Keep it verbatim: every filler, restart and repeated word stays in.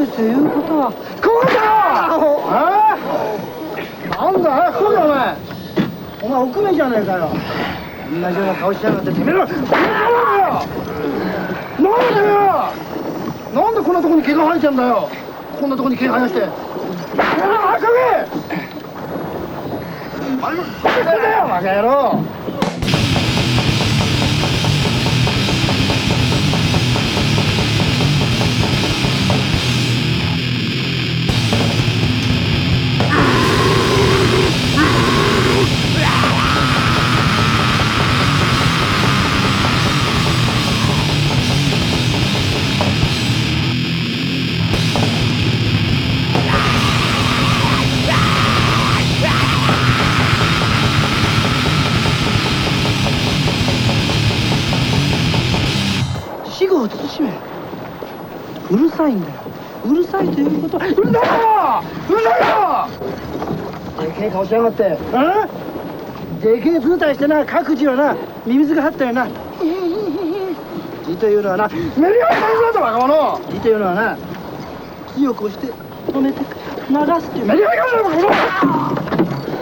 るということはこうだよ。ああなんだこうだお前お前臆面じゃねえかよ。同じような顔しやがっててめえらなんだよなんだよなんでこんなとこに毛が生えてんだよ。こんなとこに毛生やしてあかげあれだよバカ野郎。死後を慎め。うるさいんだよ。うるさいということはうるさいようるさいよ。でけえ顔しやがってうんでけえ舞台してな各自はなミミズが張ったよな。字というのはなメリハリ大事だぞ若者。字というのはな強く押して止めて流すっていうメリハリがあるの若者。